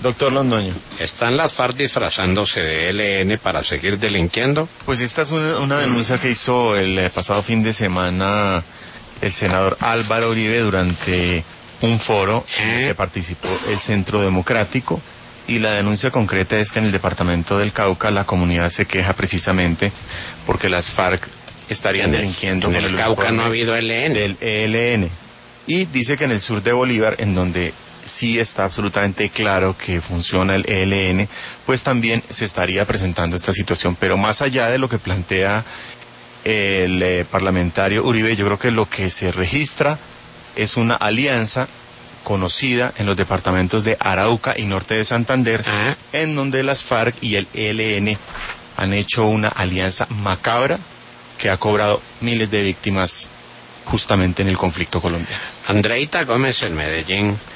Doctor Londoño. ¿Están las FARC disfrazándose de ELN para seguir delinquiendo? Pues esta es una denuncia que hizo el pasado fin de semana el senador Álvaro Uribe durante un foro en el que participó el Centro Democrático, y la denuncia concreta es que en el departamento del Cauca la comunidad se queja precisamente porque las FARC estarían delinquiendo. En el Cauca no ha habido ELN. Del ELN. Y dice que en el sur de Bolívar, en donde sí está absolutamente claro que funciona el ELN, pues también se estaría presentando esta situación. Pero más allá de lo que plantea el parlamentario Uribe, yo creo que lo que se registra es una alianza conocida en los departamentos de Arauca y norte de Santander, en donde las FARC y el ELN han hecho una alianza macabra que ha cobrado miles de víctimas justamente en el conflicto colombiano. Andreita Gómez en Medellín